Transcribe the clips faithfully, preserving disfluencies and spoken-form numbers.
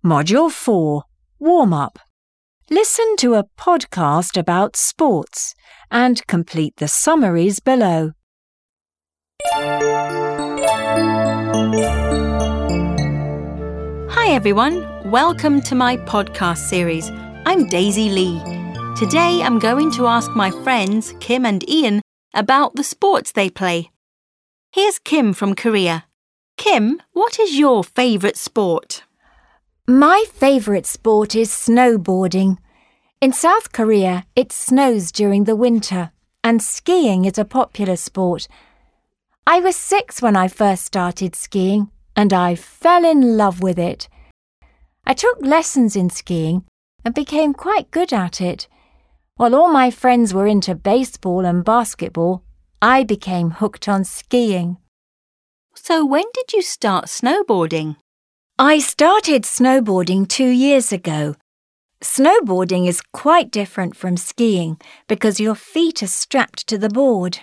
Module four, Warm-up. Listen to a podcast about sports and complete the summaries below. Hi everyone, welcome to my podcast series. I'm Daisy Lee. Today I'm going to ask my friends Kim and Ian about the sports they play. Here's Kim from Korea. Kim, what is your favourite sport? My favourite sport is snowboarding. In South Korea, it snows during the winter, and skiing is a popular sport. I was six when I first started skiing, and I fell in love with it. I took lessons in skiing and became quite good at it. While all my friends were into baseball and basketball, I became hooked on skiing. So when did you start snowboarding? I started snowboarding two years ago. Snowboarding is quite different from skiing because your feet are strapped to the board.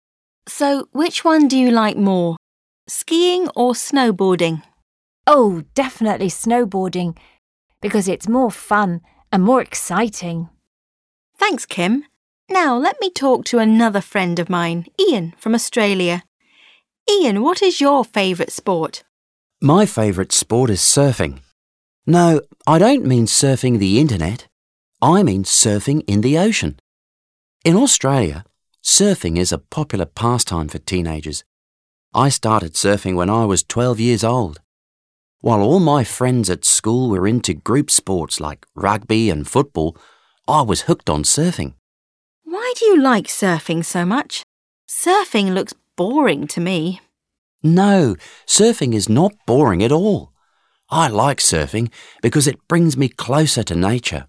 So which one do you like more, skiing or snowboarding? Oh, definitely snowboarding, because it's more fun and more exciting. Thanks, Kim. Now let me talk to another friend of mine, Ian from Australia. Ian, what is your favourite sport? My favourite sport is surfing. No, I don't mean surfing the internet. I mean surfing in the ocean. In Australia, surfing is a popular pastime for teenagers. I started surfing when I was twelve years old. While all my friends at school were into group sports like rugby and football, I was hooked on surfing. Why do you like surfing so much? Surfing looks boring to me. No, surfing is not boring at all. I like surfing because it brings me closer to nature.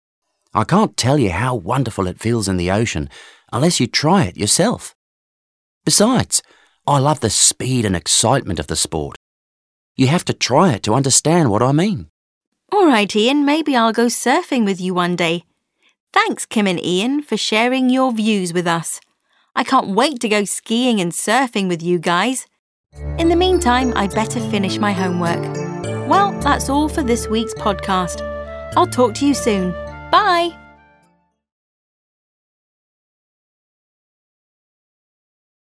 I can't tell you how wonderful it feels in the ocean unless you try it yourself. Besides, I love the speed and excitement of the sport. You have to try it to understand what I mean. All right, Ian, maybe I'll go surfing with you one day. Thanks, Kim and Ian, for sharing your views with us. I can't wait to go skiing and surfing with you guys. In the meantime, I'd better finish my homework. Well, that's all for this week's podcast. I'll talk to you soon. Bye!